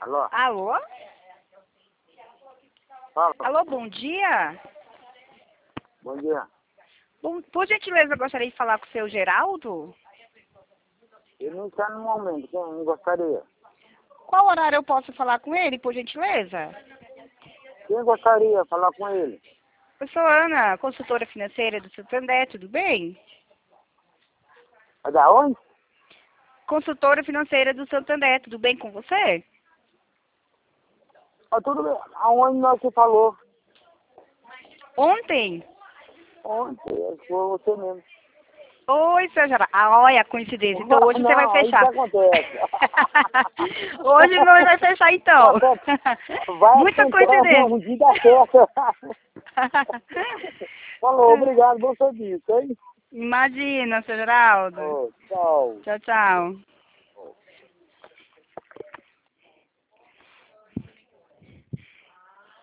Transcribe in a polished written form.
Alô? Alô? Fala. Alô, bom dia. Bom dia. Bom, por gentileza, eu gostaria de falar com o seu Geraldo. Ele não está no momento, quem gostaria? Qual horário eu posso falar com ele, por gentileza? Quem gostaria de falar com ele? Eu sou Ana, consultora financeira do Santander, tudo bem? É da onde? Consultora financeira do Santander, tudo bem com você? Tudo bem. Aonde nós se falou? Ontem? Ontem, foi você mesmo. Oi, seu Geraldo. Ah, olha a coincidência. Então hoje você vai Não, fechar. isso acontece. Hoje não vai fechar, então. Vai Muita acontece, um coincidência. dia dá certo. Falou, obrigado, bom serviço, hein? Imagina, seu Geraldo. Tchau. Tchau, tchau.